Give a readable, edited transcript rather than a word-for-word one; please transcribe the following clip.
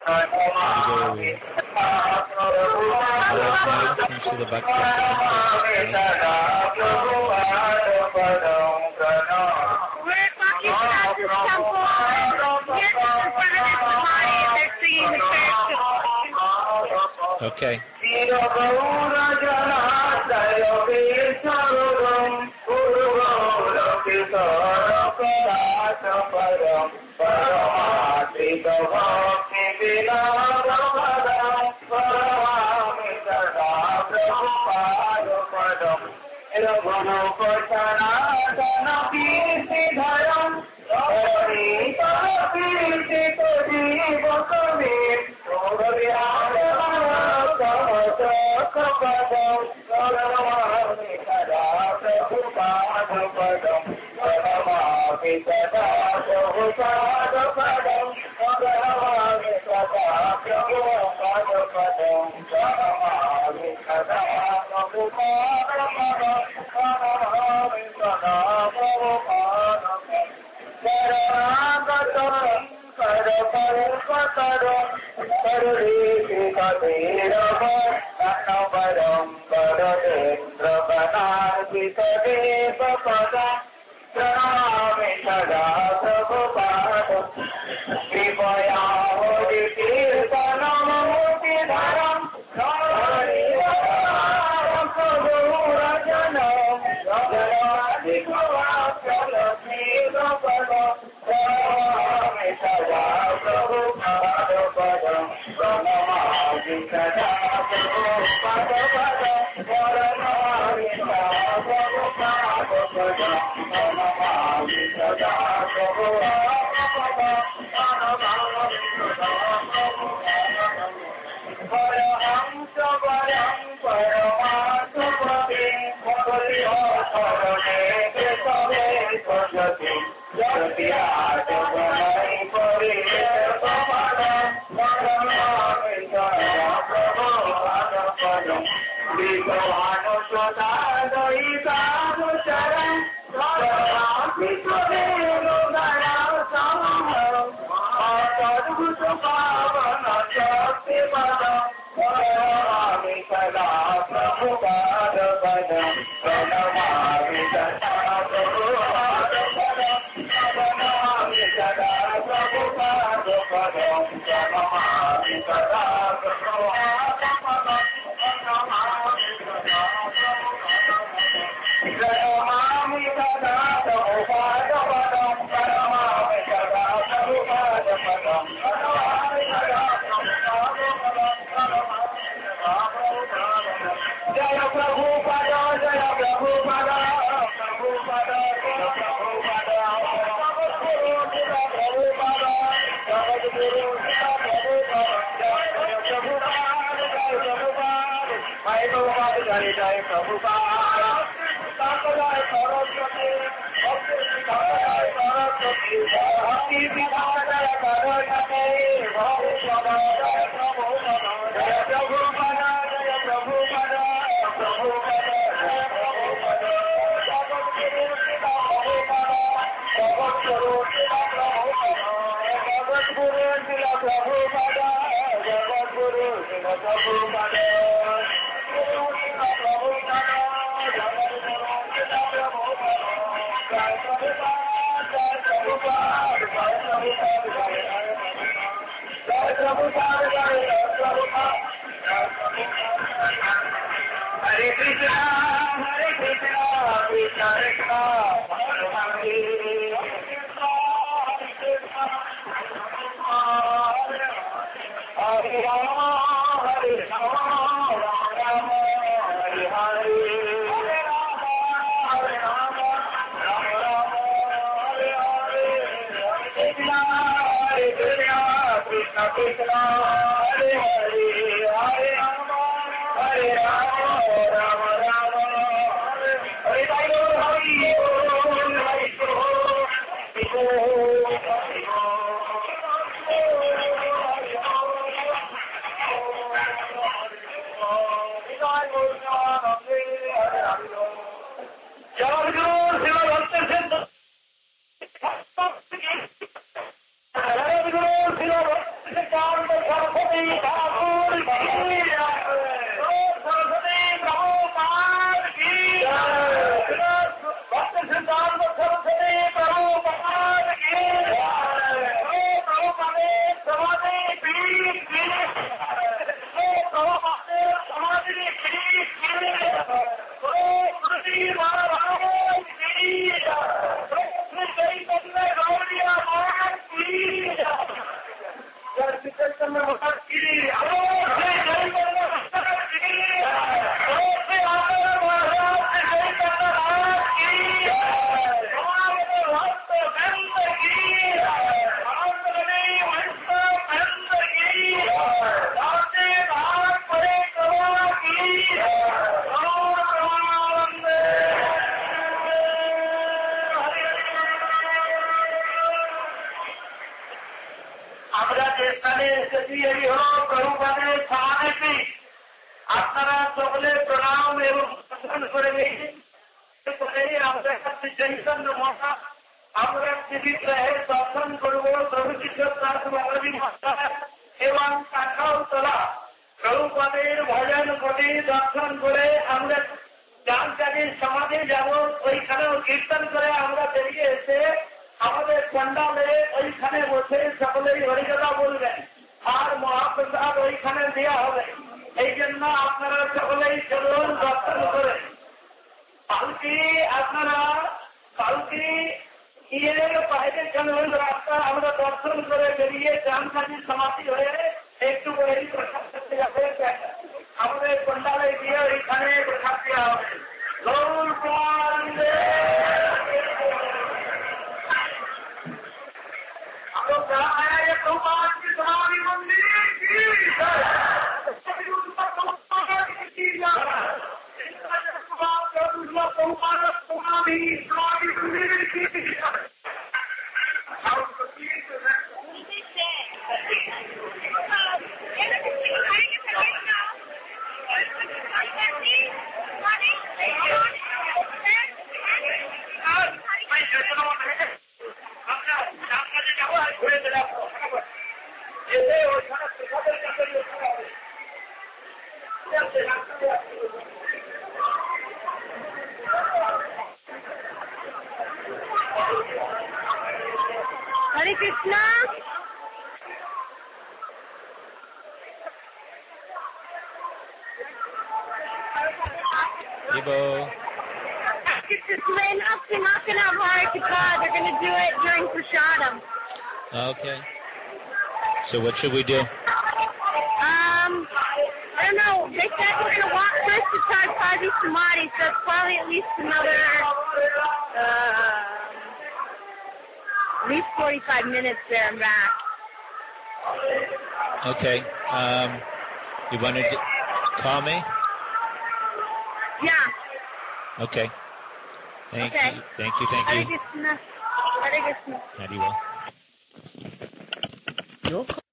Finish the back Okay. Saraswati Thakur की सरस्वती प्रभुपाद की भक्त सिद्धांत सरस्वती प्रभुपाद की प्रभुपादे समाधि पीठ की प्रभुपादे समाधि पीठ की कृषि महाराज की श्री चैतन्य गौरिया महाराज की श्री चैतन्य महाराज की श्री चैतन्य महाराज की श्री आनंद महाराज श्री चैतन्य महाराज की हमारे भक्त वृंद की आंध्रदेवी वैष्णव वृंद की राधे भाग परिक्रमा की আমরা যে স্থানে এসেছি এই হল প্রভুপাদের সমাধি। আপনারা সকলে প্রণাম এবং দর্শন করে নিয়েছেন। আমরা শ্রী চৈতন্য মহা আমরা বিগ্রহের দর্শন করব প্রভু কৃষ্ণদাস মহারাজ মহাশয় এবং কাঁঠালতলা প্রভুপাদের ভজন করে দর্শন করে আমরা জানকারীর সমাধি যাব। ওইখানেও কীর্তন করে আমরা বেরিয়ে এসে আমাদের পণ্ডালে ওইখানে বসে সকলেই হরিকথা বলবেন আর মহাপ্রসাদ ওইখানে দেওয়া হবে। এই জন্য আপনারা সকলেই চলুন দর্শন করে। পালকি আপনারা পালকি গিয়ে বাইরে চলুন, রাস্তা আমরা দর্শন করে বেরিয়ে জানকারীর সমাধি হয়ে একটু বই প্রসাদ করতে যাবে। আমাদের পণ্ডালে গিয়ে ওইখানে প্রসাদ দেওয়া হবে। গৌর পাণ্ডে भगवान की समाधि मंदिर की समाधि मंदिर की Hare Krishna. Ibo. It's just knocking out Hare Krishna. They're going to do it during Prasadam. Okay. So what should we do? I don't know. They said we're going to walk first to try Parvati Samadhi, so it's probably at least another, at least 45 minutes there and back. Okay. You want to call me? Yeah. Okay. Thank Okay. you. Thank you. Thank Hare you. Krishna. Hare Krishna. Haribo.